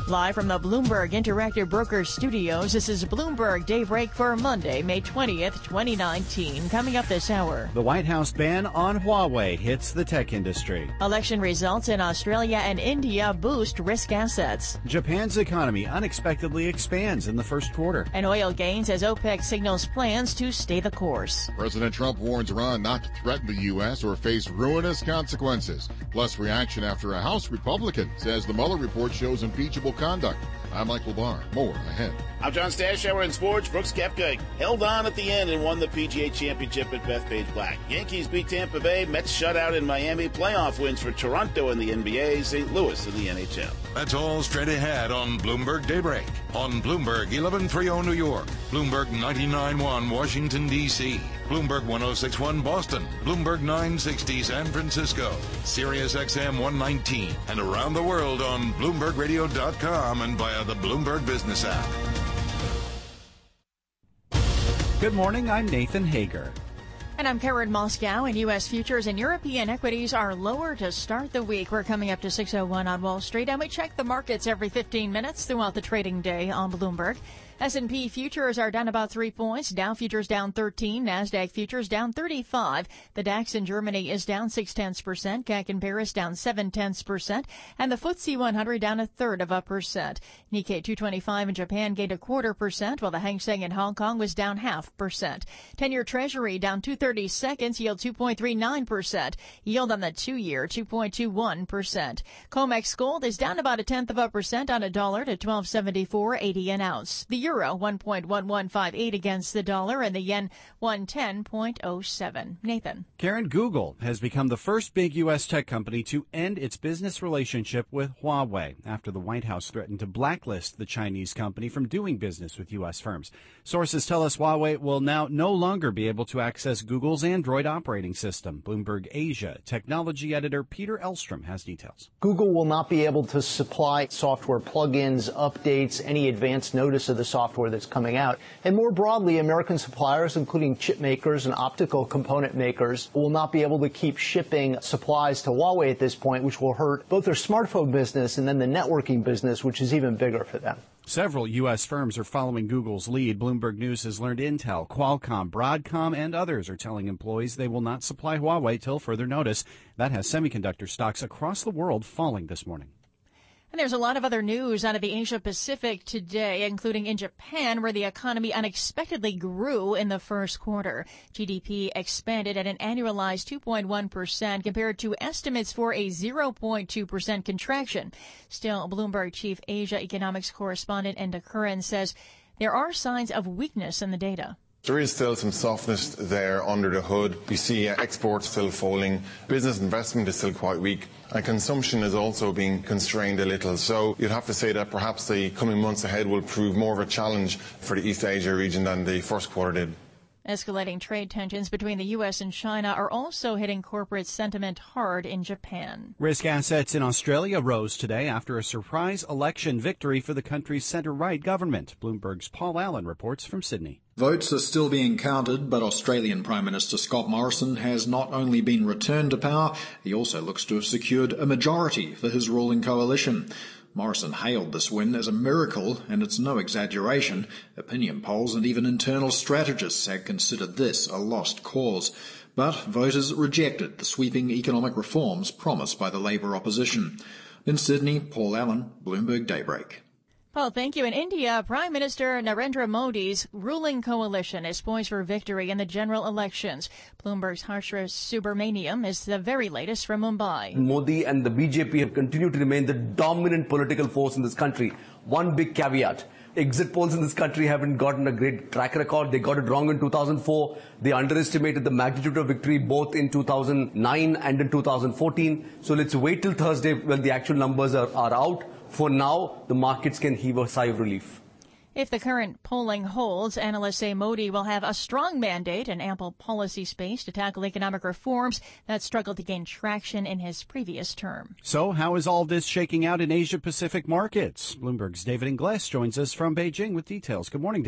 Live from the Bloomberg Interactive Brokers Studios, this is Bloomberg Daybreak for Monday, May 20th, 2019. Coming up this hour. The White House ban on Huawei hits the tech industry. Election results in Australia and India boost risk assets. Japan's economy unexpectedly expands in the first quarter. And oil gains as OPEC signals plans to stay the course. President Trump warns Iran not to threaten the U.S. or face ruinous consequences. Plus reaction after a House Republican says the Mueller report shows impeachable conduct. I'm Michael Barr. More ahead. I'm John Stashower in sports. Brooks Koepka held on at the end and won the PGA Championship at Bethpage Black. Yankees beat Tampa Bay. Mets shutout in Miami. Playoff wins for Toronto in the NBA. St. Louis in the NHL. That's all straight ahead on Bloomberg Daybreak. On Bloomberg 1130 New York. Bloomberg 99.1 Washington, D.C. Bloomberg 106.1 Boston. Bloomberg 960 San Francisco. Sirius XM 119. And around the world on BloombergRadio.com and via the Bloomberg Business app. Good morning, I'm Nathan Hager. And I'm Karen Moscow, and U.S. futures and European equities are lower to start the week. We're coming up to 6:01 on Wall Street, and we check the markets every 15 minutes throughout the trading day on Bloomberg. S&P futures are down about 3 points. Dow futures down 13. NASDAQ futures down 35. The DAX in Germany is down 0.6%. CAC in Paris down 0.7%. And the FTSE 100 down 1/3%. Nikkei 225 in Japan gained 0.25%, while the Hang Seng in Hong Kong was down 0.5%. 10-year Treasury down 2/30 seconds, yield 2.39%. Yield on the 2-year 2.21%. COMEX gold is down about 0.1% on $1 to $12.7480 an ounce. The euro 1.1158 against the dollar, and the yen 110.07. Nathan. Karen, Google has become the first big U.S. tech company to end its business relationship with Huawei after the White House threatened to blacklist the Chinese company from doing business with U.S. firms. Sources tell us Huawei will now no longer be able to access Google's Android operating system. Bloomberg Asia technology editor Peter Elstrom has details. Google will not be able to supply software plugins, updates, any advance notice of the software that's coming out. And more broadly, American suppliers, including chip makers and optical component makers, will not be able to keep shipping supplies to Huawei at this point, which will hurt both their smartphone business and then the networking business, which is even bigger for them. Several U.S. firms are following Google's lead. Bloomberg News has learned Intel, Qualcomm, Broadcom, and others are telling employees they will not supply Huawei till further notice. That has semiconductor stocks across the world falling this morning. And there's a lot of other news out of the Asia Pacific today, including in Japan, where the economy unexpectedly grew in the first quarter. GDP expanded at an annualized 2.1% compared to estimates for a 0.2% contraction. Still, Bloomberg Chief Asia Economics Correspondent Enda Curran says there are signs of weakness in the data. There is still some softness there under the hood. You see exports still falling. Business investment is still quite weak. And consumption is also being constrained a little. So you'd have to say that perhaps the coming months ahead will prove more of a challenge for the East Asia region than the first quarter did. Escalating trade tensions between the U.S. and China are also hitting corporate sentiment hard in Japan. Risk assets in Australia rose today after a surprise election victory for the country's centre-right government. Bloomberg's Paul Allen reports from Sydney. Votes are still being counted, but Australian Prime Minister Scott Morrison has not only been returned to power, he also looks to have secured a majority for his ruling coalition. Morrison hailed this win as a miracle, and it's no exaggeration. Opinion polls and even internal strategists had considered this a lost cause. But voters rejected the sweeping economic reforms promised by the Labour opposition. In Sydney, Paul Allen, Bloomberg Daybreak. Paul, thank you. In India, Prime Minister Narendra Modi's ruling coalition is poised for victory in the general elections. Bloomberg's Harsha Subramaniam is the very latest from Mumbai. Modi and the BJP have continued to remain the dominant political force in this country. One big caveat. Exit polls in this country haven't gotten a great track record. They got it wrong in 2004. They underestimated the magnitude of victory both in 2009 and in 2014. So let's wait till Thursday when the actual numbers are out. For now, the markets can heave a sigh of relief. If the current polling holds, analysts say Modi will have a strong mandate and ample policy space to tackle economic reforms that struggled to gain traction in his previous term. So how is all this shaking out in Asia-Pacific markets? Bloomberg's David Ingles joins us from Beijing with details. Good morning, David.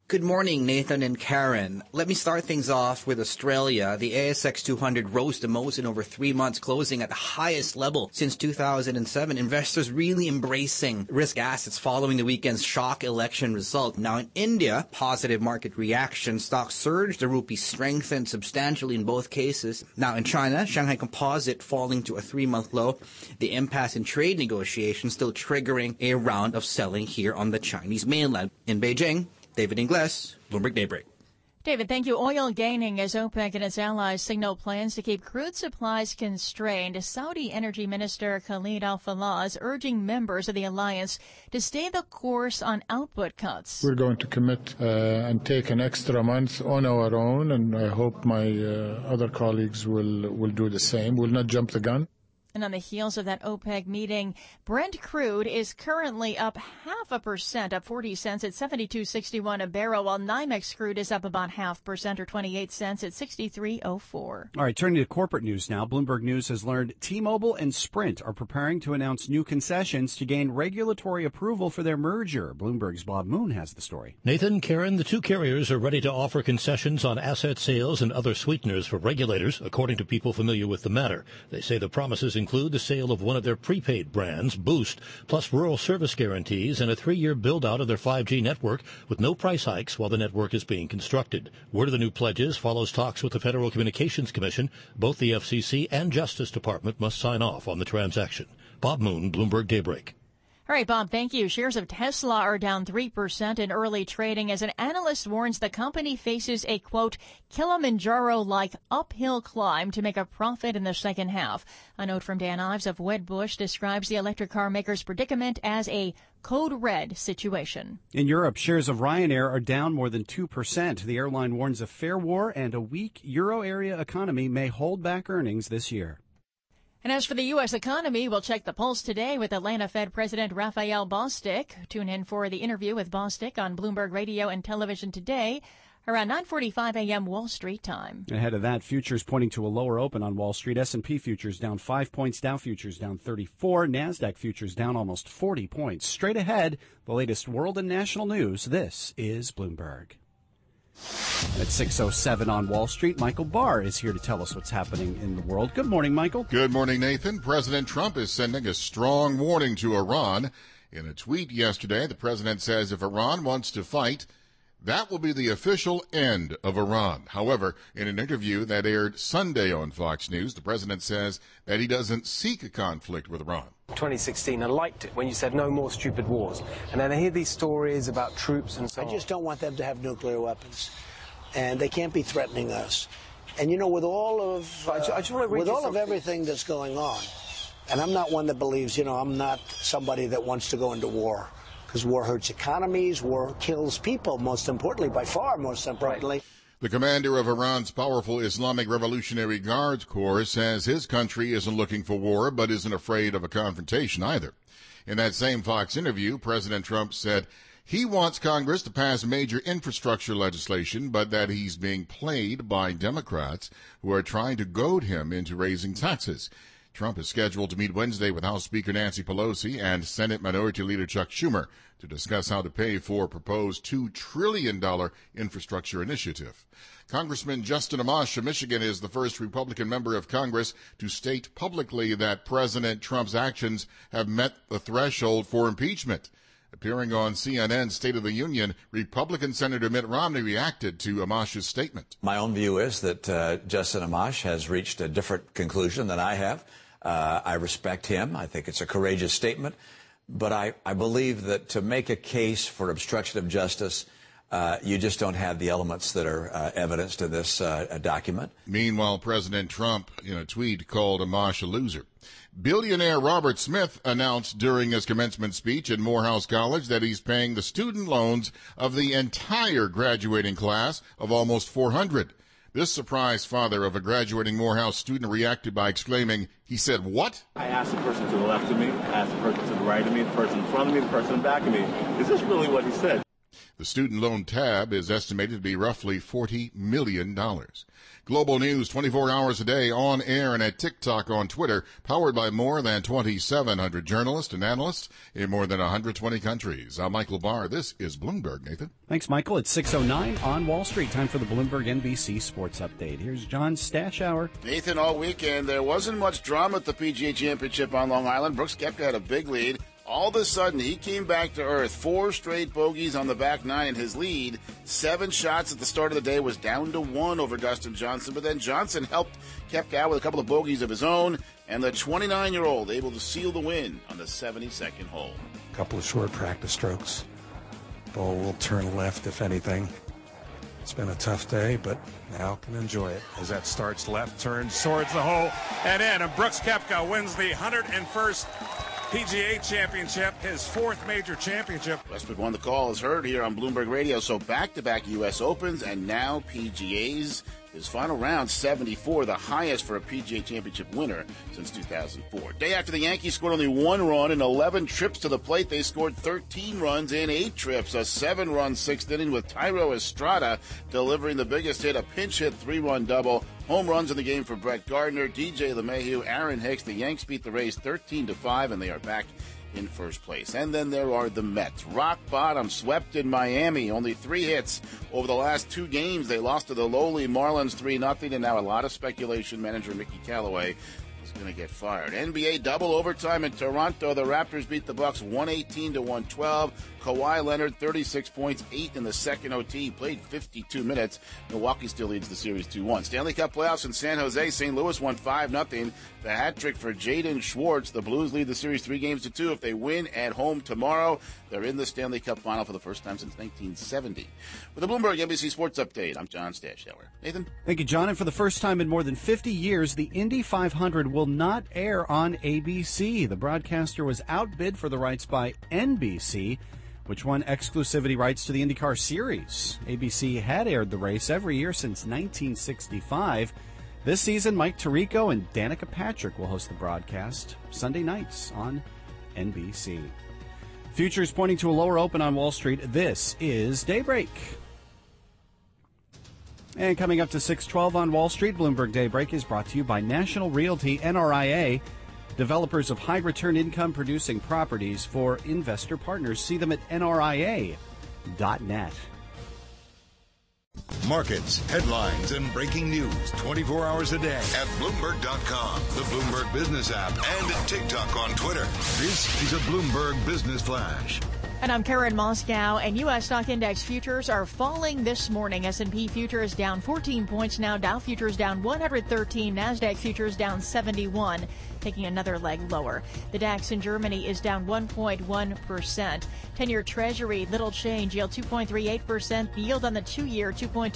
Good morning, Nathan and Karen. Let me start things off with Australia. The ASX 200 rose the most in over 3 months, closing at the highest level since 2007. Investors really embracing risk assets following the weekend's shock election result. Now in India, positive market reaction. Stocks surged. The rupee strengthened substantially in both cases. Now in China, Shanghai Composite falling to a 3-month low. The impasse in trade negotiations still triggering a round of selling here on the Chinese mainland. In Beijing, David Ingles, Bloomberg Daybreak. David, thank you. Oil gaining as OPEC and its allies signal plans to keep crude supplies constrained. Saudi Energy Minister Khalid Al-Fallah is urging members of the alliance to stay the course on output cuts. We're going to commit and take an extra month on our own, and I hope my other colleagues will do the same. We'll not jump the gun. And on the heels of that OPEC meeting, Brent crude is currently up 0.5%, up 40 cents at $72.61 a barrel, while NYMEX crude is up about 0.5% or 28 cents at $63.04. All right, turning to corporate news now. Bloomberg News has learned T-Mobile and Sprint are preparing to announce new concessions to gain regulatory approval for their merger. Bloomberg's Bob Moon has the story. Nathan, Karen, the two carriers are ready to offer concessions on asset sales and other sweeteners for regulators, according to people familiar with the matter. They say the promises include the sale of one of their prepaid brands, Boost, plus rural service guarantees and a 3-year build-out of their 5G network with no price hikes while the network is being constructed. Word of the new pledges follows talks with the Federal Communications Commission. Both the FCC and Justice Department must sign off on the transaction. Bob Moon, Bloomberg Daybreak. All right, Bob, thank you. Shares of Tesla are down 3% in early trading as an analyst warns the company faces a, quote, Kilimanjaro-like uphill climb to make a profit in the second half. A note from Dan Ives of Wedbush describes the electric car maker's predicament as a code red situation. In Europe, shares of Ryanair are down more than 2%. The airline warns a fare war and a weak euro area economy may hold back earnings this year. And as for the U.S. economy, we'll check the pulse today with Atlanta Fed President Raphael Bostic. Tune in for the interview with Bostic on Bloomberg Radio and Television today around 9:45 a.m. Wall Street time. Ahead of that, futures pointing to a lower open on Wall Street. S&P futures down 5 points, Dow futures down 34, NASDAQ futures down almost 40 points. Straight ahead, the latest world and national news. This is Bloomberg. At 6:07 on Wall Street, Michael Barr is here to tell us what's happening in the world. Good morning, Michael. Good morning, Nathan. President Trump is sending a strong warning to Iran. In a tweet yesterday, the president says if Iran wants to fight, that will be the official end of Iran. However, in an interview that aired Sunday on Fox News, the president says that he doesn't seek a conflict with Iran. 2016, I liked it when you said no more stupid wars. And then I hear these stories about troops and so on. I just don't want them to have nuclear weapons. And they can't be threatening us. And, you know, with all of everything that's going on, and I'm not one that believes, you know, I'm not somebody that wants to go into war. Because war hurts economies, war kills people, most importantly, by far most importantly. Right. The commander of Iran's powerful Islamic Revolutionary Guards Corps says his country isn't looking for war, but isn't afraid of a confrontation either. In that same Fox interview, President Trump said he wants Congress to pass major infrastructure legislation, but that he's being played by Democrats who are trying to goad him into raising taxes. Trump is scheduled to meet Wednesday with House Speaker Nancy Pelosi and Senate Minority Leader Chuck Schumer to discuss how to pay for a proposed $2 trillion infrastructure initiative. Congressman Justin Amash of Michigan is the first Republican member of Congress to state publicly that President Trump's actions have met the threshold for impeachment. Appearing on CNN's State of the Union, Republican Senator Mitt Romney reacted to Amash's statement. My own view is that Justin Amash has reached a different conclusion than I have. I respect him. I think it's a courageous statement. But I believe that to make a case for obstruction of justice, you just don't have the elements that are evidenced in this document. Meanwhile, President Trump, in a tweet, called Amash a loser. Billionaire Robert Smith announced during his commencement speech at Morehouse College that he's paying the student loans of the entire graduating class of almost 400. This surprised father of a graduating Morehouse student reacted by exclaiming, he said, "What?" I asked the person to the left of me, I asked the person to the right of me, the person in front of me, the person in back of me, is this really what he said? The student loan tab is estimated to be roughly $40 million. Global news 24 hours a day on air and at TikTok on Twitter, powered by more than 2,700 journalists and analysts in more than 120 countries. I'm Michael Barr. This is Bloomberg. Nathan. Thanks, Michael. It's 6:09 on Wall Street. Time for the Bloomberg NBC Sports Update. Here's John's Stash Hour. Nathan, all weekend there wasn't much drama at the PGA Championship on Long Island. Brooks Koepka had a big lead. All of a sudden, he came back to earth. 4 straight bogeys on the back nine in his lead. 7 shots at the start of the day, was down to 1 over Dustin Johnson. But then Johnson helped Koepka out with a couple of bogeys of his own. And the 29-year-old able to seal the win on the 72nd hole. A couple of short practice strokes. Ball will turn left, if anything. It's been a tough day, but now can enjoy it. As that starts left, turns towards the hole, and in. And Brooks Koepka wins the 101st PGA Championship, his 4th major championship. Westwood Won the Call is heard here on Bloomberg Radio. So back-to-back U.S. Opens and now PGAs. His final round, 74, the highest for a PGA Championship winner since 2004. Day after the Yankees scored only 1 run in 11 trips to the plate, they scored 13 runs in 8 trips. A 7-run 6th inning with Thairo Estrada delivering the biggest hit, a pinch hit 3-run double. Home runs in the game for Brett Gardner, DJ LeMahieu, Aaron Hicks. The Yanks beat the Rays 13-5, and they are back in first place. And then there are the Mets. Rock bottom, swept in Miami. Only 3 hits over the last 2 games. They lost to the lowly Marlins 3-0, and now a lot of speculation. Manager Mickey Callaway is going to get fired. NBA double overtime in Toronto. The Raptors beat the Bucks 118-112. Kawhi Leonard, 36 points, 8 in the second OT. Played 52 minutes. Milwaukee still leads the series 2-1. Stanley Cup playoffs in San Jose. St. Louis won 5-0. The hat trick for Jaden Schwartz. The Blues lead the series 3-2. If they win at home tomorrow, they're in the Stanley Cup final for the first time since 1970. With the Bloomberg NBC Sports Update, I'm John Stashauer. Nathan? Thank you, John. And for the first time in more than 50 years, the Indy 500 will not air on ABC. The broadcaster was outbid for the rights by NBC, which won exclusivity rights to the IndyCar Series. ABC had aired the race every year since 1965. This season, Mike Tirico and Danica Patrick will host the broadcast Sunday nights on NBC. Futures pointing to a lower open on Wall Street. This is Daybreak. And coming up to 6:12 on Wall Street, Bloomberg Daybreak is brought to you by National Realty NRIA, developers of high-return income-producing properties for investor partners. See them at nria.net. Markets, headlines, and breaking news 24 hours a day at Bloomberg.com, the Bloomberg Business app, and TikTok on Twitter. This is a Bloomberg Business Flash. And I'm Karen Moscow, and U.S. stock index futures are falling this morning. S&P futures down 14 points now. Dow futures down 113. NASDAQ futures down 71, taking another leg lower. The DAX in Germany is down 1.1%. 10-year Treasury, little change, yield 2.38%. The yield on the 2-year,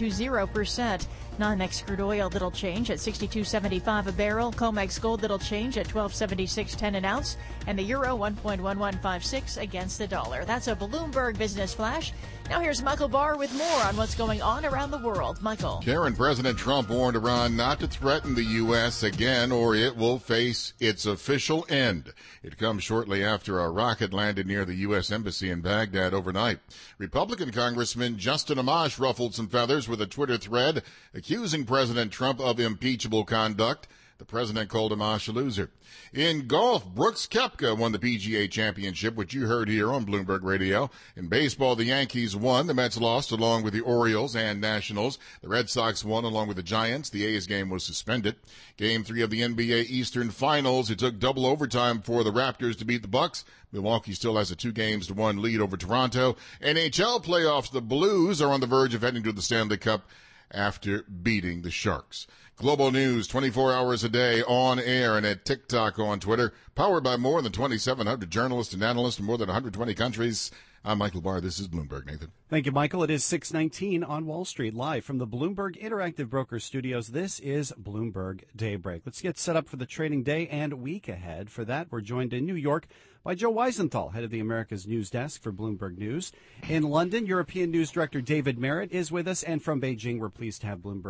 2.20%. NYMEX crude oil, little change at $62.75 a barrel. COMEX gold, little change at $12.76.10 an ounce. And the euro, 1.1156 against the dollar. That's a Bloomberg Business Flash. Now here's Michael Barr with more on what's going on around the world. Michael. Karen, President Trump warned Iran not to threaten the U.S. again or it will face its official end. It comes shortly after a rocket landed near the U.S. Embassy in Baghdad overnight. Republican Congressman Justin Amash ruffled some feathers with a Twitter thread accusing President Trump of impeachable conduct. The president called Amash a loser. In golf, Brooks Koepka won the PGA Championship, which you heard here on Bloomberg Radio. In baseball, the Yankees won. The Mets lost along with the Orioles and Nationals. The Red Sox won along with the Giants. The A's game was suspended. Game 3 of the NBA Eastern Finals. It took double overtime for the Raptors to beat the Bucks. Milwaukee still has a 2-1 lead over Toronto. NHL playoffs, the Blues are on the verge of heading to the Stanley Cup after beating the Sharks. Global news 24 hours a day on air and at TikTok on Twitter. Powered by more than 2,700 journalists and analysts in more than 120 countries. I'm Michael Barr. This is Bloomberg. Nathan. Thank you, Michael. It is 6:19 on Wall Street, live from the Bloomberg Interactive Brokers Studios. This is Bloomberg Daybreak. Let's get set up for the trading day and week ahead. For that, we're joined in New York by Joe Weisenthal, head of the Americas News Desk for Bloomberg News. In London, European News Director David Merritt is with us. And from Beijing, we're pleased to have Bloomberg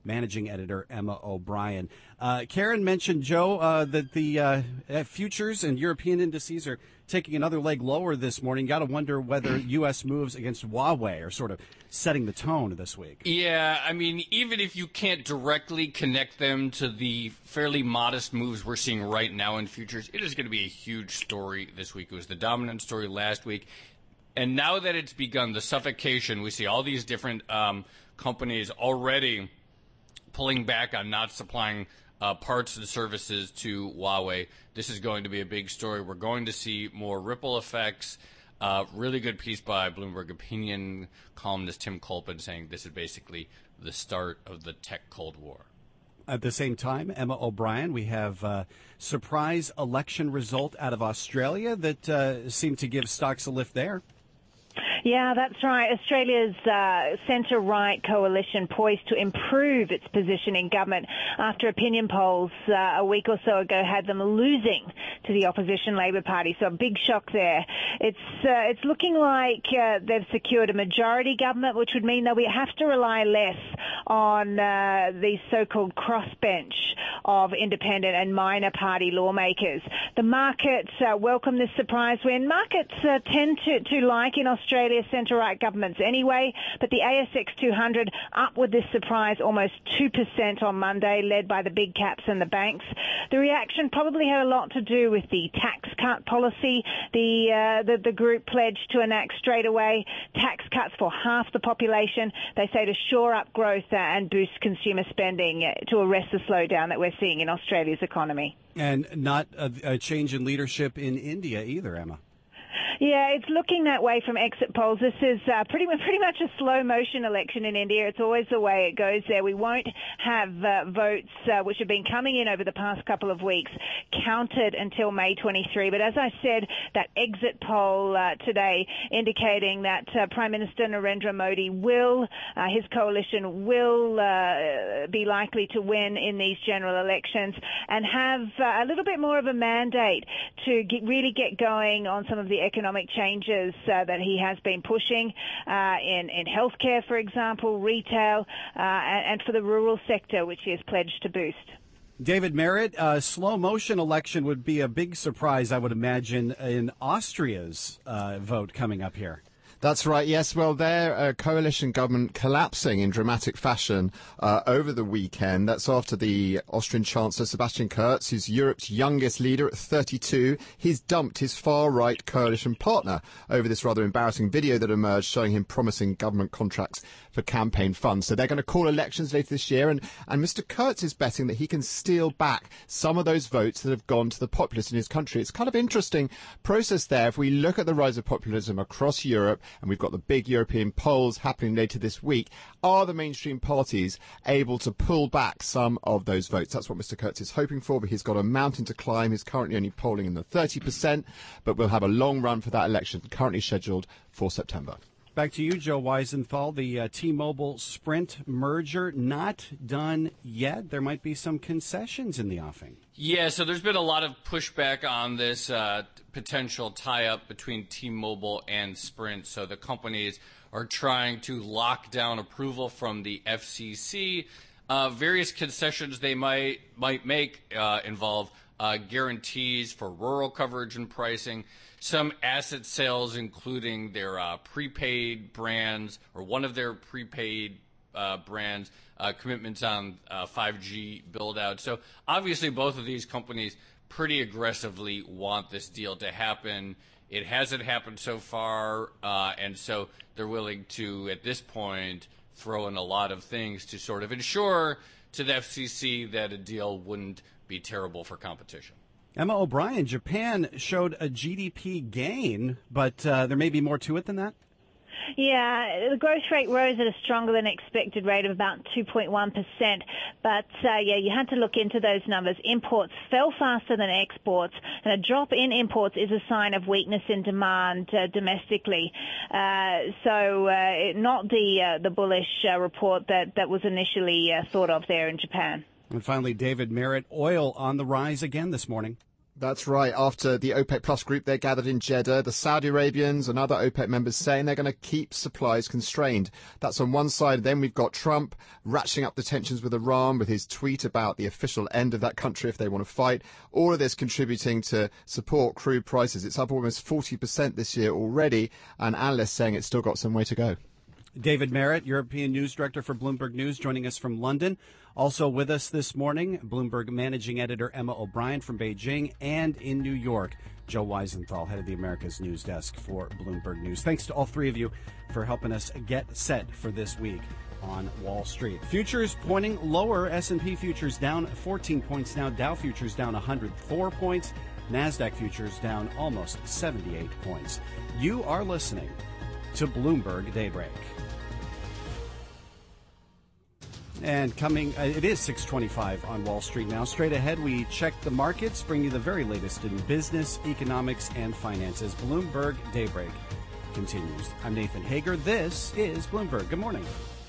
managing editor Emma O'Brien. Karen mentioned, Joe, that the futures and European indices are taking another leg lower this morning. Got to wonder whether U.S. moves against Huawei are sort of setting the tone this week. Yeah, I mean, even if you can't directly connect them to the fairly modest moves we're seeing right now in futures, it is going to be a huge story this week. It was the dominant story last week. And now that it's begun, the suffocation, we see all these different companies already pulling back on not supplying parts and services to Huawei. This is going to be a big story. We're going to see more ripple effects. Really good piece by Bloomberg opinion columnist Tim Colpin saying this is basically the start of the tech Cold War. At the same time, Emma O'Brien, we have a surprise election result out of Australia that seemed to give stocks a lift there. Yeah, that's right. Australia's centre-right coalition poised to improve its position in government after opinion polls a week or so ago had them losing to the opposition Labor Party. So a big shock there. It's looking like they've secured a majority government, which would mean they'll have to rely less on the so-called crossbench of independent and minor party lawmakers. The markets welcome this surprise win. Markets tend to like in Australia centre-right governments anyway, but the ASX 200 up with this surprise almost 2% on Monday, led by the big caps and the banks. The reaction probably had a lot to do with the tax cut policy. The group pledged to enact straight away tax cuts for half the population. They say to shore up growth and boost consumer spending to arrest the slowdown that we're seeing in Australia's economy. And not a change in leadership in India either, Emma. Yeah, it's looking that way from exit polls. This is pretty much a slow motion election in India. It's always the way it goes there. We won't have votes which have been coming in over the past couple of weeks counted until May 23. But as I said, that exit poll today indicating that Prime Minister Narendra Modi his coalition will be likely to win in these general elections and have a little bit more of a mandate to really get going on some of the economic changes that he has been pushing in healthcare, for example, retail, and for the rural sector, which he has pledged to boost. David Merritt, a slow motion election would be a big surprise, I would imagine, in Austria's vote coming up here. That's right, yes. Well, their coalition government collapsing in dramatic fashion over the weekend. That's after the Austrian Chancellor Sebastian Kurz, who's Europe's youngest leader at 32, he's dumped his far-right coalition partner over this rather embarrassing video that emerged showing him promising government contracts for campaign funds. So they're going to call elections later this year, and Mr. Kurz is betting that he can steal back some of those votes that have gone to the populists in his country. It's kind of interesting process there. If we look at the rise of populism across Europe, and we've got the big European polls happening later this week, are the mainstream parties able to pull back some of those votes? That's what Mr. Kurz is hoping for, but he's got a mountain to climb. He's currently only polling in the 30%, but we'll have a long run for that election, currently scheduled for September. Back to you, Joe Weisenthal. The T-Mobile Sprint merger not done yet. There might be some concessions in the offing. Yeah, so there's been a lot of pushback on this potential tie-up between T-Mobile and Sprint. So the companies are trying to lock down approval from the FCC. Various concessions they might make involve guarantees for rural coverage and pricing, some asset sales, including their prepaid brands or one of their prepaid brands, commitments on 5G build-out. So obviously both of these companies pretty aggressively want this deal to happen. It hasn't happened so far, and so they're willing to, at this point, throw in a lot of things to sort of ensure to the FCC that a deal wouldn't be terrible for competition. Emma O'Brien, Japan showed a GDP gain, but there may be more to it than that? Yeah, the growth rate rose at a stronger than expected rate of about 2.1%. But, you had to look into those numbers. Imports fell faster than exports, and a drop in imports is a sign of weakness in demand domestically. Not the bullish report that was initially thought of there in Japan. And finally, David Merritt, oil on the rise again this morning. That's right. After the OPEC Plus group, they gathered in Jeddah, the Saudi Arabians and other OPEC members saying they're going to keep supplies constrained. That's on one side. Then we've got Trump ratcheting up the tensions with Iran with his tweet about the official end of that country if they want to fight. All of this contributing to support crude prices. It's up almost 40% this year already, and analysts saying it's still got some way to go. David Merritt, European News Director for Bloomberg News, joining us from London. Also with us this morning, Bloomberg Managing Editor Emma O'Brien from Beijing, and in New York, Joe Weisenthal, head of the Americas News Desk for Bloomberg News. Thanks to all three of you for helping us get set for this week on Wall Street. Futures pointing lower. S&P futures down 14 points now. Dow futures down 104 points. NASDAQ futures down almost 78 points. You are listening to Bloomberg Daybreak. And coming, it is 6:25 on Wall Street now. Straight ahead, we check the markets, bring you the very latest in business, economics, and finances. Bloomberg Daybreak continues. I'm Nathan Hager. This is Bloomberg. Good morning.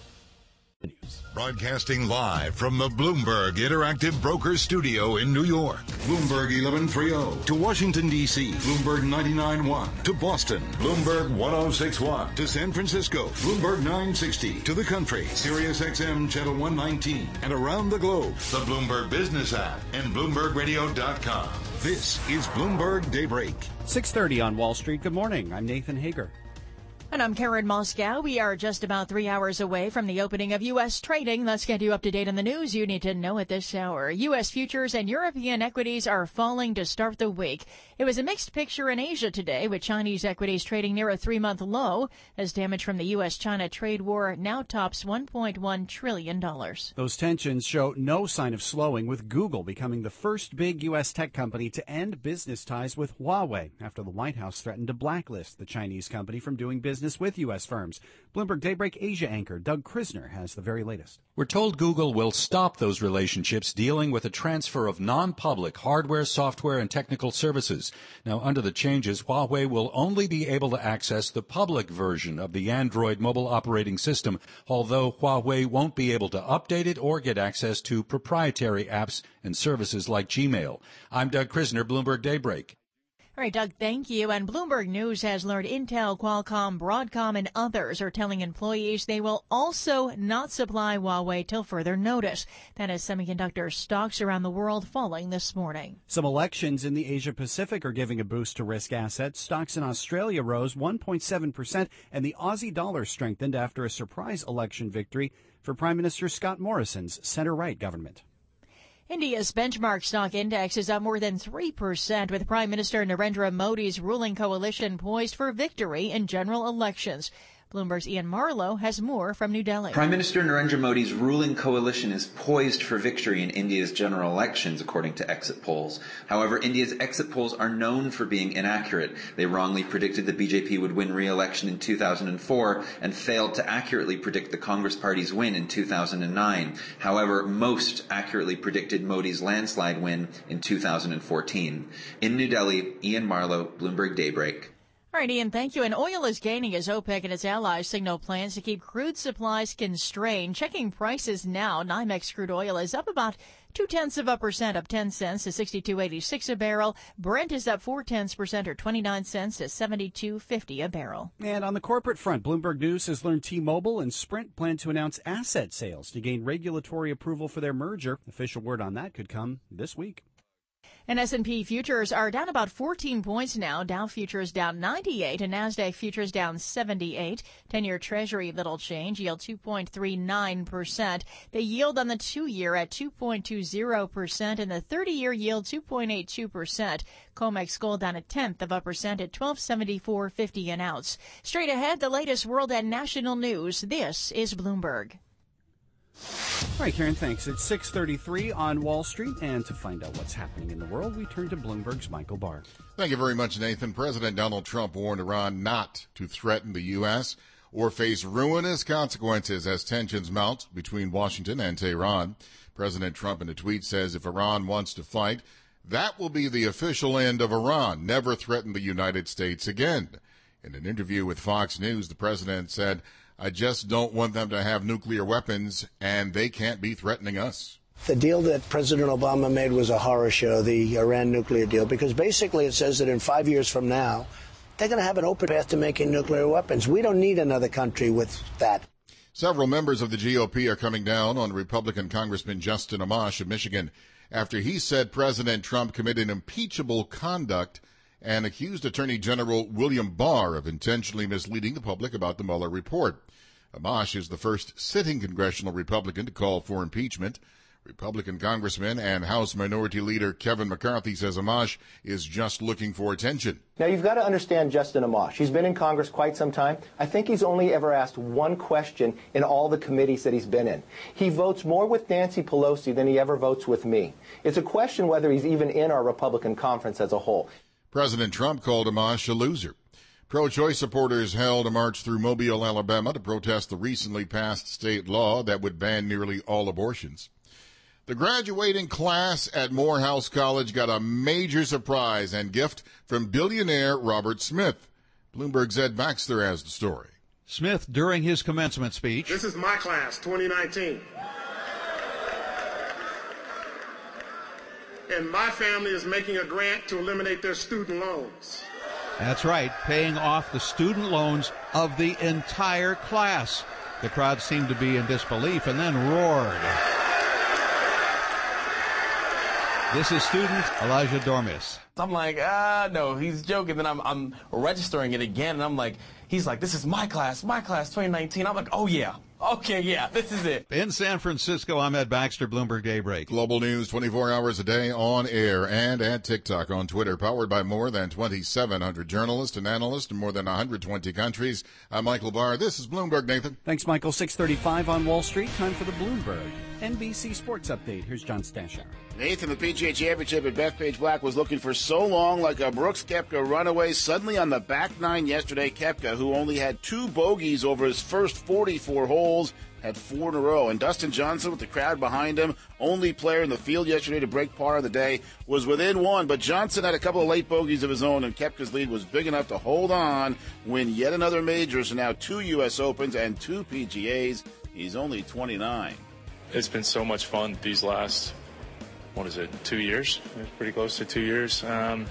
Broadcasting live from the Bloomberg Interactive Brokers Studio in New York. Bloomberg 1130 to Washington, D.C. Bloomberg 99.1 to Boston. Bloomberg 106.1 to San Francisco. Bloomberg 960 to the country. Sirius XM Channel 119 and around the globe. The Bloomberg Business app and BloombergRadio.com. This is Bloomberg Daybreak. 6:30 on Wall Street. Good morning. I'm Nathan Hager. And I'm Karen Moscow. We are just about 3 hours away from the opening of U.S. trading. Let's get you up to date on the news you need to know at this hour. U.S. futures and European equities are falling to start the week. It was a mixed picture in Asia today, with Chinese equities trading near a 3-month low as damage from the U.S.-China trade war now tops $1.1 trillion. Those tensions show no sign of slowing, with Google becoming the first big U.S. tech company to end business ties with Huawei after the White House threatened to blacklist the Chinese company from doing business with U.S. firms. Bloomberg Daybreak Asia anchor Doug Krisner has the very latest. We're told Google will stop those relationships dealing with a transfer of non-public hardware, software, and technical services. Now, under the changes, Huawei will only be able to access the public version of the Android mobile operating system, although Huawei won't be able to update it or get access to proprietary apps and services like Gmail. I'm Doug Krisner, Bloomberg Daybreak. All right, Doug, thank you. And Bloomberg News has learned Intel, Qualcomm, Broadcom, and others are telling employees they will also not supply Huawei till further notice. That is semiconductor stocks around the world falling this morning. Some elections in the Asia Pacific are giving a boost to risk assets. Stocks in Australia rose 1.7%, and the Aussie dollar strengthened after a surprise election victory for Prime Minister Scott Morrison's centre-right government. India's benchmark stock index is up more than 3%, with Prime Minister Narendra Modi's ruling coalition poised for victory in general elections. Bloomberg's Ian Marlowe has more from New Delhi. Prime Minister Narendra Modi's ruling coalition is poised for victory in India's general elections, according to exit polls. However, India's exit polls are known for being inaccurate. They wrongly predicted the BJP would win re-election in 2004 and failed to accurately predict the Congress Party's win in 2009. However, most accurately predicted Modi's landslide win in 2014. In New Delhi, Ian Marlowe, Bloomberg Daybreak. All right, Ian, thank you. And oil is gaining as OPEC and its allies signal plans to keep crude supplies constrained. Checking prices now, NYMEX crude oil is up about 0.2%, up 10 cents to $62.86 a barrel. Brent is up 0.4% or 29 cents to $72.50 a barrel. And on the corporate front, Bloomberg News has learned T-Mobile and Sprint plan to announce asset sales to gain regulatory approval for their merger. Official word on that could come this week. And S&P futures are down about 14 points now. Dow futures down 98 and NASDAQ futures down 78. 10-year Treasury little change, yield 2.39%. The yield on the 2-year at 2.20% and the 30-year yield 2.82%. COMEX gold down 0.1% at $12.7450 an ounce. Straight ahead, the latest world and national news. This is Bloomberg. All right, Karen, thanks. It's 6:33 on Wall Street, and to find out what's happening in the world, we turn to Bloomberg's Michael Barr. Thank you very much, Nathan. President Donald Trump warned Iran not to threaten the U.S. or face ruinous consequences as tensions mount between Washington and Tehran. President Trump in a tweet says if Iran wants to fight, that will be the official end of Iran. Never threaten the United States again. In an interview with Fox News, the president said, I just don't want them to have nuclear weapons, and they can't be threatening us. The deal that President Obama made was a horror show, the Iran nuclear deal, because basically it says that in 5 years from now, they're going to have an open path to making nuclear weapons. We don't need another country with that. Several members of the GOP are coming down on Republican Congressman Justin Amash of Michigan after he said President Trump committed impeachable conduct and accused Attorney General William Barr of intentionally misleading the public about the Mueller report. Amash is the first sitting congressional Republican to call for impeachment. Republican Congressman and House Minority Leader Kevin McCarthy says Amash is just looking for attention. Now, you've got to understand Justin Amash. He's been in Congress quite some time. I think he's only ever asked one question in all the committees that he's been in. He votes more with Nancy Pelosi than he ever votes with me. It's a question whether he's even in our Republican conference as a whole. President Trump called Amash a loser. Pro-choice supporters held a march through Mobile, Alabama to protest the recently passed state law that would ban nearly all abortions. The graduating class at Morehouse College got a major surprise and gift from billionaire Robert Smith. Bloomberg's Ed Baxter has the story. Smith, during his commencement speech, "This is my class, 2019. And my family is making a grant to eliminate their student loans." That's right, paying off the student loans of the entire class. The crowd seemed to be in disbelief and then roared. This is student Elijah Dormis. I'm like, no, he's joking. Then I'm registering it again, and I'm like, he's like, this is my class, 2019. I'm like, oh, yeah. Okay, yeah, this is it. In San Francisco, I'm Ed Baxter, Bloomberg Daybreak. Global news 24 hours a day on air and at TikTok, on Twitter, powered by more than 2,700 journalists and analysts in more than 120 countries. I'm Michael Barr. This is Bloomberg, Nathan. Thanks, Michael. 6:35 on Wall Street. Time for the Bloomberg NBC Sports Update. Here's John Stashower. Nathan, the PGA Championship at Bethpage Black was looking for so long like a Brooks Koepka runaway. Suddenly on the back nine yesterday, Koepka, who only had 2 bogeys over his first 44 holes, had 4 in a row. And Dustin Johnson, with the crowd behind him, only player in the field yesterday to break par of the day, was within 1. But Johnson had a couple of late bogeys of his own, and Koepka's lead was big enough to hold on, win yet another major. So now 2 U.S. Opens and 2 PGAs. He's only 29. It's been so much fun these last, 2 years? It's pretty close to 2 years.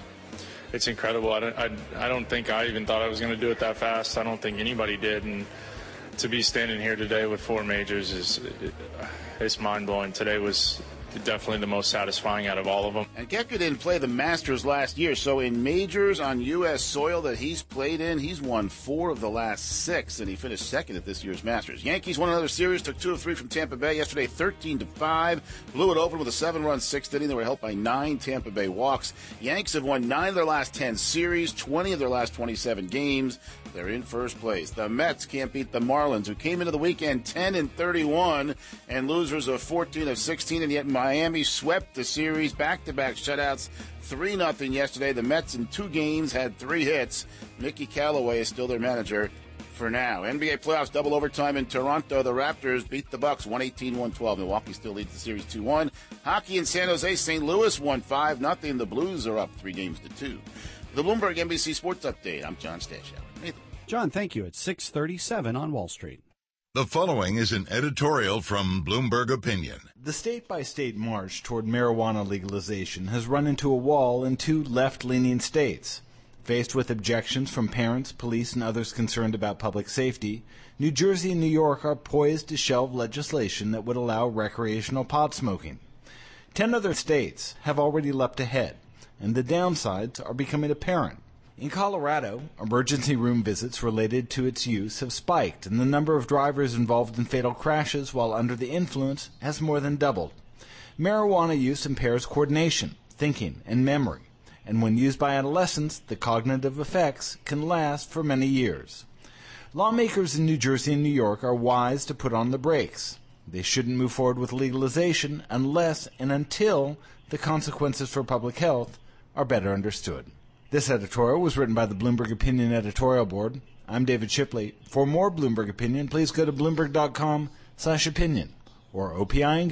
It's incredible. I don't think I even thought I was going to do it that fast. I don't think anybody did. And to be standing here today with 4 majors it's mind-blowing. Today was definitely the most satisfying out of all of them. And Koepka didn't play the Masters last year, so in majors on U.S. soil that he's played in, he's won 4 of the last 6, and he finished second at this year's Masters. Yankees won another series, took 2 of 3 from Tampa Bay yesterday, 13-5, blew it open with a 7-run 6th inning. They were helped by 9 Tampa Bay walks. Yanks have won 9 of their last 10 series, 20 of their last 27 games. They're in first place. The Mets can't beat the Marlins, who came into the weekend 10-31 and losers of 14 of 16, and yet Miami swept the series, back-to-back shutouts, 3-0 yesterday. The Mets in 2 games had 3 hits. Mickey Callaway is still their manager for now. NBA playoffs, double overtime in Toronto. The Raptors beat the Bucks 118-112. Milwaukee still leads the series 2-1. Hockey in San Jose, St. Louis won 5-0. The Blues are up 3-2. The Bloomberg NBC Sports Update. I'm John Stashower. John, thank you. It's 6:37 on Wall Street. The following is an editorial from Bloomberg Opinion. The state-by-state march toward marijuana legalization has run into a wall in 2 left-leaning states. Faced with objections from parents, police, and others concerned about public safety, New Jersey and New York are poised to shelve legislation that would allow recreational pot smoking. 10 other states have already leapt ahead, and the downsides are becoming apparent. In Colorado, emergency room visits related to its use have spiked, and the number of drivers involved in fatal crashes while under the influence has more than doubled. Marijuana use impairs coordination, thinking, and memory, and when used by adolescents, the cognitive effects can last for many years. Lawmakers in New Jersey and New York are wise to put on the brakes. They shouldn't move forward with legalization unless and until the consequences for public health are better understood. This editorial was written by the Bloomberg Opinion Editorial Board. I'm David Shipley. For more Bloomberg Opinion, please go to Bloomberg.com/opinion or OPIandgo.com.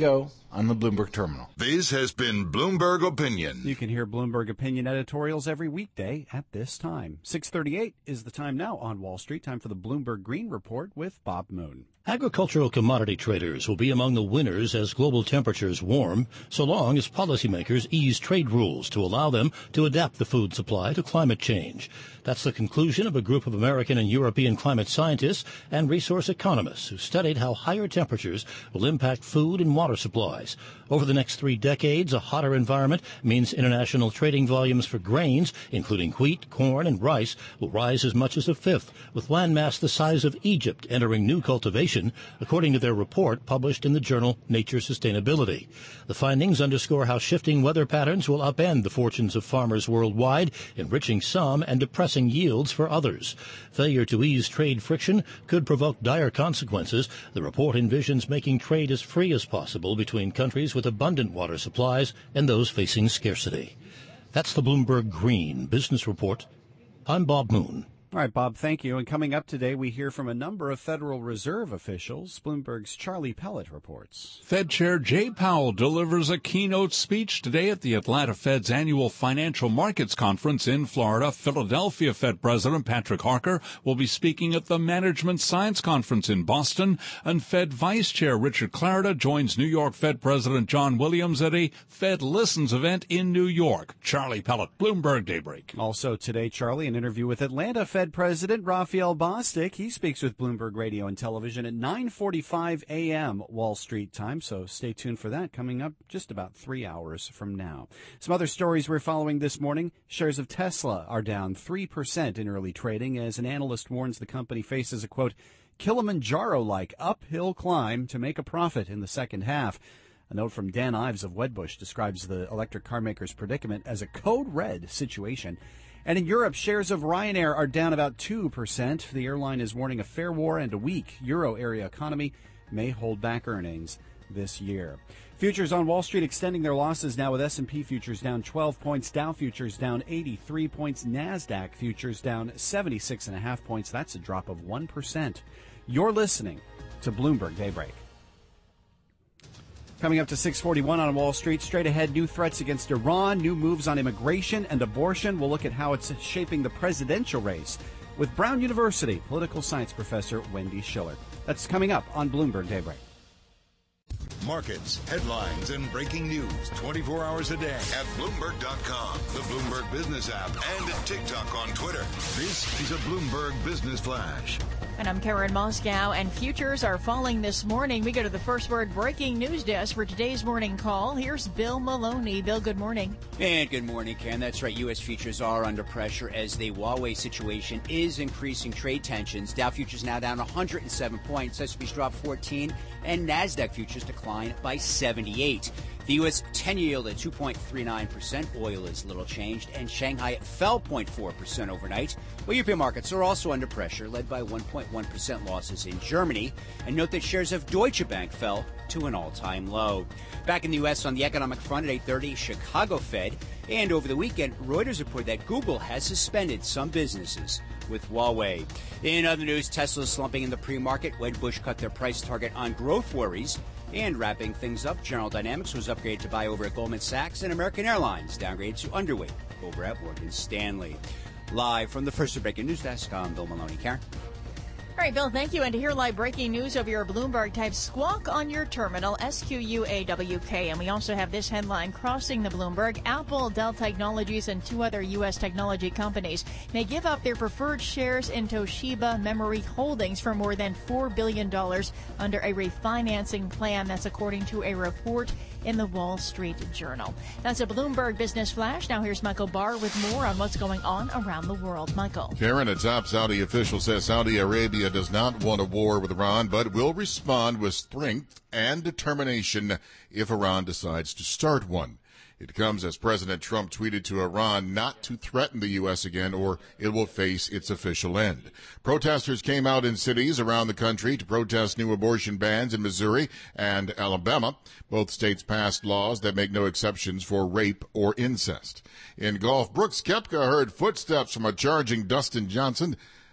on the Bloomberg Terminal. This has been Bloomberg Opinion. You can hear Bloomberg Opinion editorials every weekday at this time. 6:38 is the time now on Wall Street. Time for the Bloomberg Green Report with Bob Moon. Agricultural commodity traders will be among the winners as global temperatures warm, so long as policymakers ease trade rules to allow them to adapt the food supply to climate change. That's the conclusion of a group of American and European climate scientists and resource economists who studied how higher temperatures will impact food and water supplies. Over the next 3 decades, a hotter environment means international trading volumes for grains, including wheat, corn, and rice, will rise as much as a fifth, with landmass the size of Egypt entering new cultivation, according to their report published in the journal Nature Sustainability. The findings underscore how shifting weather patterns will upend the fortunes of farmers worldwide, enriching some and depressing yields for others. Failure to ease trade friction could provoke dire consequences. The report envisions making trade as free as possible between countries with abundant water supplies and those facing scarcity. That's the Bloomberg Green Business Report. I'm Bob Moon. All right, Bob, thank you. And coming up today, we hear from a number of Federal Reserve officials. Bloomberg's Charlie Pellet reports. Fed Chair Jay Powell delivers a keynote speech today at the Atlanta Fed's annual Financial Markets Conference in Florida. Philadelphia Fed President Patrick Harker will be speaking at the Management Science Conference in Boston. And Fed Vice Chair Richard Clarida joins New York Fed President John Williams at a Fed Listens event in New York. Charlie Pellet, Bloomberg Daybreak. Also today, Charlie, an interview with Atlanta Fed President Raphael Bostic. He speaks with Bloomberg Radio and Television at 9:45 a.m. Wall Street time, so stay tuned for that coming up just about 3 hours from now. Some other stories we're following this morning. Shares of Tesla are down 3% in early trading as an analyst warns the company faces a, quote, Kilimanjaro-like uphill climb to make a profit in the second half. A note from Dan Ives of Wedbush describes the electric car maker's predicament as a code red situation. And in Europe, shares of Ryanair are down about 2%. The airline is warning a fare war and a weak euro area economy may hold back earnings this year. Futures on Wall Street extending their losses now with S&P futures down 12 points, Dow futures down 83 points, NASDAQ futures down 76.5 points. That's a drop of 1%. You're listening to Bloomberg Daybreak. Coming up to 6:41 on Wall Street, straight ahead, new threats against Iran, new moves on immigration and abortion. We'll look at how it's shaping the presidential race with Brown University political science professor Wendy Schiller. That's coming up on Bloomberg Daybreak. Markets, headlines, and breaking news 24 hours a day at Bloomberg.com, the Bloomberg Business app, and at TikTok on Twitter. This is a Bloomberg Business Flash. And I'm Karen Moscow, and futures are falling this morning. We go to the First Word breaking news desk for today's morning call. Here's Bill Maloney. Bill, good morning. And good morning, Karen. That's right. U.S. futures are under pressure as the Huawei situation is increasing trade tensions. Dow futures now down 107 points. S&P's dropped 14, and NASDAQ futures decline by 78. The U.S. 10-year yield at 2.39%. Oil is little changed, and Shanghai fell 0.4% overnight. Well, European markets are also under pressure, led by 1.1% losses in Germany. And note that shares of Deutsche Bank fell to an all-time low. Back in the U.S. on the economic front at 8:30, Chicago Fed. And over the weekend, Reuters reported that Google has suspended some businesses with Huawei. In other news, Tesla is slumping in the pre-market. Wedbush cut their price target on growth worries. And wrapping things up, General Dynamics was upgraded to buy over at Goldman Sachs, and American Airlines downgraded to underweight over at Morgan Stanley. Live from the First Breaking News Desk, I'm Bill Maloney. Karen? All right, Bill, thank you. And to hear live breaking news over your Bloomberg, type squawk on your terminal, SQUAWK. And we also have this headline crossing the Bloomberg. Apple, Dell Technologies, and 2 other U.S. technology companies may give up their preferred shares in Toshiba Memory Holdings for more than $4 billion under a refinancing plan. That's according to a report in the Wall Street Journal. That's a Bloomberg Business Flash. Now here's Michael Barr with more on what's going on around the world. Michael. Karen, a top Saudi official says Saudi Arabia does not want a war with Iran, but will respond with strength and determination if Iran decides to start one. It comes as President Trump tweeted to Iran not to threaten the U.S. again or it will face its official end. Protesters came out in cities around the country to protest new abortion bans in Missouri and Alabama. Both states passed laws that make no exceptions for rape or incest. In golf, Brooks Koepka heard footsteps from a charging Dustin Johnson.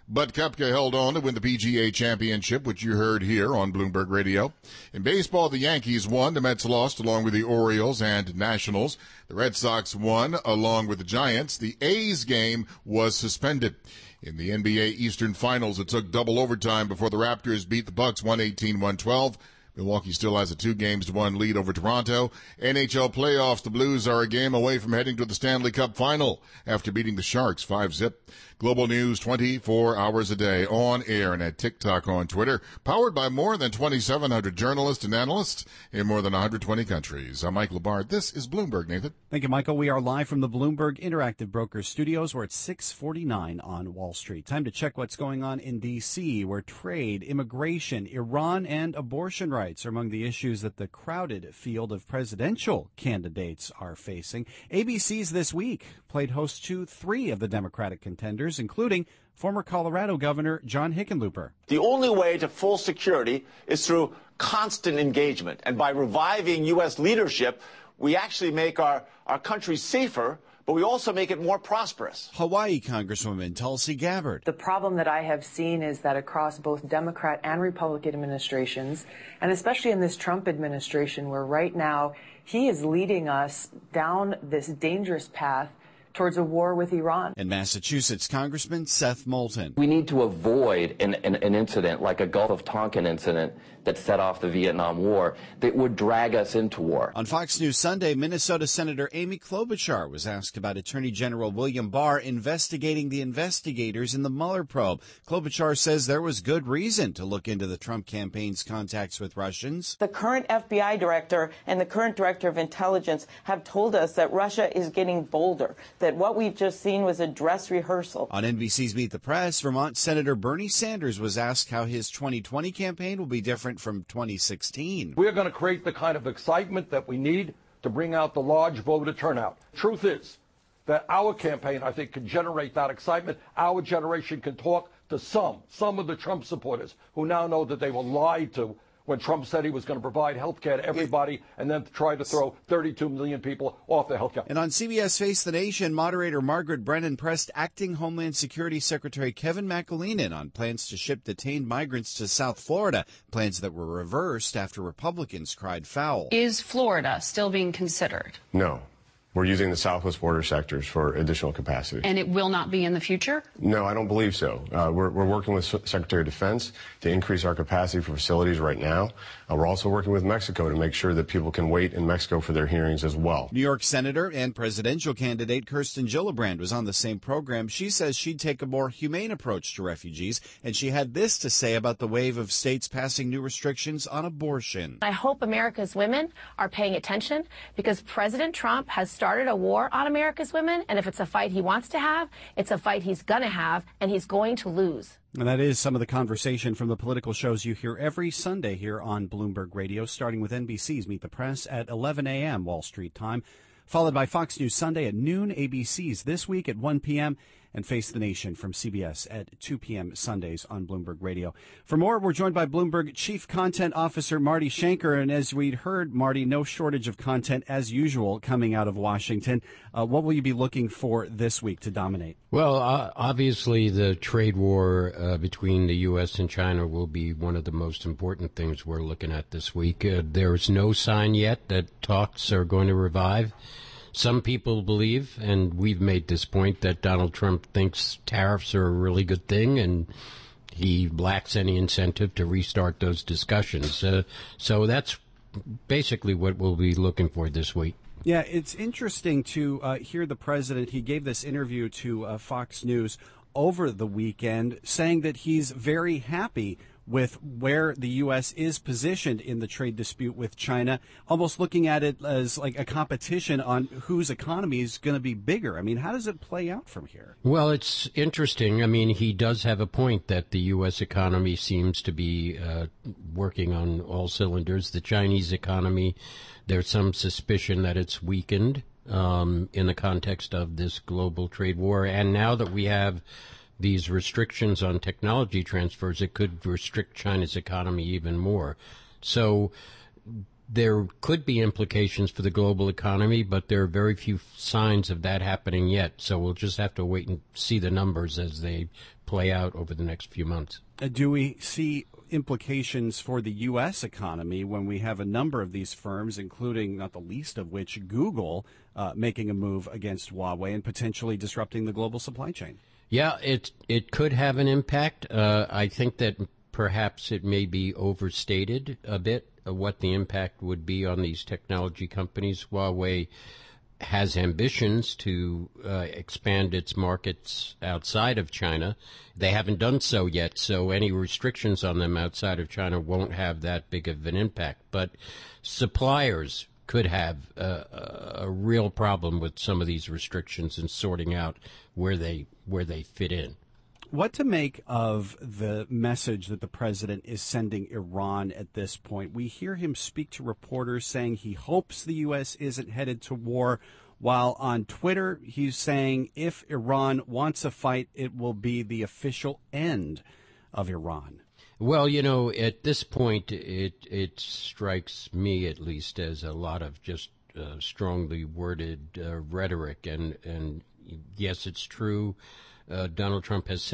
Bud Koepka held on to win the PGA Championship, which you heard here on Bloomberg Radio. In baseball, the Yankees won, the Mets lost, along with the Orioles and Nationals. The Red Sox won, along with the Giants. The A's game was suspended. In the NBA Eastern Finals, it took double overtime before the Raptors beat the Bucks 118-112. Milwaukee still has a 2-1 lead over Toronto. NHL playoffs, the Blues are a game away from heading to the Stanley Cup final after beating the Sharks 5-0. Global news 24 hours a day, on air and at TikTok, on Twitter, powered by more than 2,700 journalists and analysts in more than 120 countries. I'm Mike Labarde. This is Bloomberg, Nathan. Thank you, Michael. We are live from the Bloomberg Interactive Brokers Studios. We're at 6:49 on Wall Street. Time to check what's going on in D.C., where trade, immigration, Iran, and abortion rights are among the issues that the crowded field of presidential candidates are facing. ABC's This Week played host to 3 of the Democratic contenders, including former Colorado Governor John Hickenlooper. The only way to full security is through constant engagement. And by reviving U.S. leadership, we actually make our country safer, but we also make it more prosperous. Hawaii Congresswoman Tulsi Gabbard. The problem that I have seen is that across both Democrat and Republican administrations, and especially in this Trump administration, where right now he is leading us down this dangerous path towards a war with Iran. And Massachusetts Congressman Seth Moulton. We need to avoid an incident like a Gulf of Tonkin incident that set off the Vietnam War that would drag us into war. On Fox News Sunday, Minnesota Senator Amy Klobuchar was asked about Attorney General William Barr investigating the investigators in the Mueller probe. Klobuchar says there was good reason to look into the Trump campaign's contacts with Russians. The current FBI director and the current director of intelligence have told us that Russia is getting bolder, that what we've just seen was a dress rehearsal. On NBC's Meet the Press, Vermont Senator Bernie Sanders was asked how his 2020 campaign will be different from 2016. We're going to create the kind of excitement that we need to bring out the large voter turnout. Truth is that our campaign, I think, can generate that excitement. Our generation can talk to some of the Trump supporters who now know that they were lied to when Trump said he was going to provide health care to everybody and then try to throw 32 million people off the health care. And on CBS Face the Nation, moderator Margaret Brennan pressed Acting Homeland Security Secretary Kevin McAleenan on plans to ship detained migrants to South Florida, plans that were reversed after Republicans cried foul. Is Florida still being considered? No. We're using the southwest border sectors for additional capacity. And it will not be in the future? No, I don't believe so. We're working with Secretary of Defense to increase our capacity for facilities right now. We're also working with Mexico to make sure that people can wait in Mexico for their hearings as well. New York Senator and presidential candidate Kirsten Gillibrand was on the same program. She says she'd take a more humane approach to refugees, and she had this to say about the wave of states passing new restrictions on abortion. I hope America's women are paying attention, because President Trump has started a war on America's women, and if it's a fight he wants to have, it's a fight he's going to have, and he's going to lose. And that is some of the conversation from the political shows you hear every Sunday here on Bloomberg Radio, starting with NBC's Meet the Press at 11 a.m. Wall Street time, followed by Fox News Sunday at noon, ABC's This Week at 1 p.m., and Face the Nation from CBS at 2 p.m. Sundays on Bloomberg Radio. For more, we're joined by Bloomberg Chief Content Officer Marty Schenker. And as we'd heard, Marty, no shortage of content as usual coming out of Washington. What will you be looking for this week to dominate? Well, obviously the trade war between the U.S. and China will be one of the most important things we're looking at this week. There's no sign yet that talks are going to revive. Some people believe, and we've made this point, that Donald Trump thinks tariffs are a really good thing, and he lacks any incentive to restart those discussions. So that's basically what we'll be looking for this week. Yeah, it's interesting to hear the president. He gave this interview to Fox News over the weekend, saying that he's very happy with where the U.S. is positioned in the trade dispute with China, almost looking at it as like a competition on whose economy is going to be bigger. I mean, how does it play out from here? Well, it's interesting. I mean, he does have a point that the U.S. economy seems to be working on all cylinders. The Chinese economy, there's some suspicion that it's weakened in the context of this global trade war. And now that we have these restrictions on technology transfers, it could restrict China's economy even more. So there could be implications for the global economy, but there are very few signs of that happening yet. So we'll just have to wait and see the numbers as they play out over the next few months. Do we see implications for the U.S. economy when we have a number of these firms, including not the least of which Google, making a move against Huawei and potentially disrupting the global supply chain? Yeah, it could have an impact. I think that perhaps it may be overstated a bit what the impact would be on these technology companies. Huawei has ambitions to expand its markets outside of China. They haven't done so yet, so any restrictions on them outside of China won't have that big of an impact. But suppliers could have a real problem with some of these restrictions and sorting out where they fit in. What to make of the message that the president is sending Iran at this point? We hear him speak to reporters saying he hopes the U.S. isn't headed to war, while on Twitter he's saying if Iran wants a fight, it will be the official end of Iran. Well, you know, at this point, it strikes me at least as a lot of just strongly worded rhetoric. And yes, it's true. Donald Trump has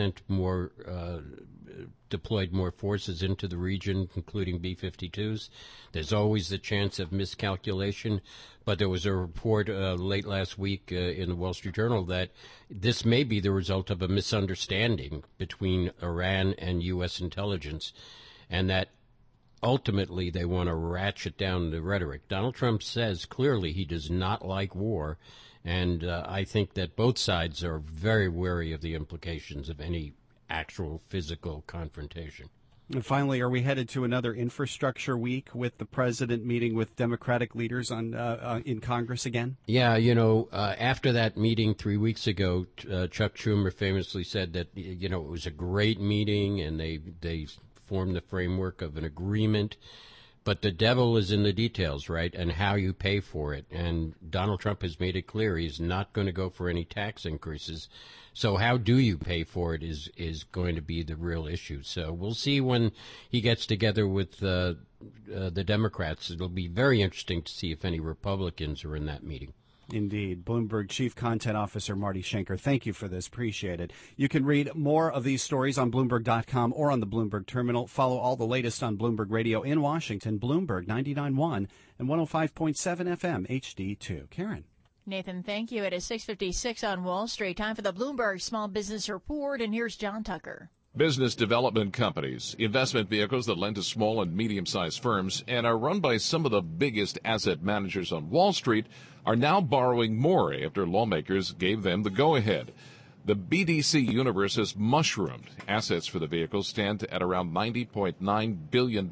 deployed more forces into the region, including B-52s. There's always the chance of miscalculation, but there was a report late last week in the Wall Street Journal that this may be the result of a misunderstanding between Iran and U.S. intelligence, and that ultimately they want to ratchet down the rhetoric. Donald Trump says clearly he does not like war, and I think that both sides are very wary of the implications of any actual physical confrontation. And finally, are we headed to another infrastructure week with the president meeting with Democratic leaders in Congress again? Yeah, you know, after that meeting 3 weeks ago, Chuck Schumer famously said that, you know, it was a great meeting and they formed the framework of an agreement. But the devil is in the details, right, and how you pay for it. And Donald Trump has made it clear he's not going to go for any tax increases. So how do you pay for it is going to be the real issue. So we'll see when he gets together with the Democrats. It'll be very interesting to see if any Republicans are in that meeting. Indeed. Bloomberg Chief Content Officer Marty Schenker, thank you for this. Appreciate it. You can read more of these stories on Bloomberg.com or on the Bloomberg Terminal. Follow all the latest on Bloomberg Radio in Washington, Bloomberg 99.1 and 105.7 FM HD2. Karen. Nathan, thank you. It is 6:56 on Wall Street. Time for the Bloomberg Small Business Report, and here's John Tucker. Business development companies, investment vehicles that lend to small and medium-sized firms and are run by some of the biggest asset managers on Wall Street, are now borrowing more after lawmakers gave them the go-ahead. The BDC universe has mushroomed. Assets for the vehicles stand at around $90.9 billion.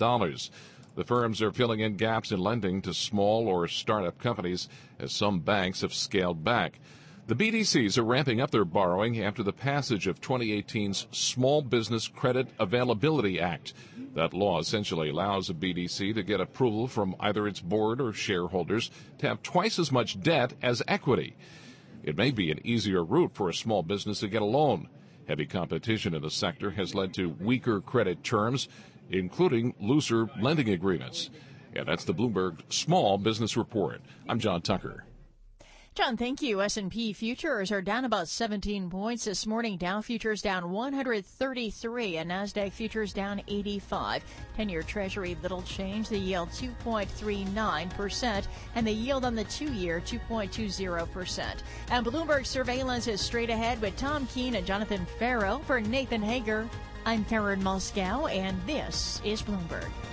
The firms are filling in gaps in lending to small or startup companies as some banks have scaled back. The BDCs are ramping up their borrowing after the passage of 2018's Small Business Credit Availability Act. That law essentially allows a BDC to get approval from either its board or shareholders to have twice as much debt as equity. It may be an easier route for a small business to get a loan. Heavy competition in the sector has led to weaker credit terms, including looser lending agreements. And that's the Bloomberg Small Business Report. I'm John Tucker. John, thank you. S&P futures are down about 17 points this morning. Dow futures down 133 and NASDAQ futures down 85. 10-year Treasury, little change. The yield 2.39% and the yield on the 2-year 2.20%. And Bloomberg Surveillance is straight ahead with Tom Keene and Jonathan Farrow. For Nathan Hager, I'm Karen Moscow, and this is Bloomberg.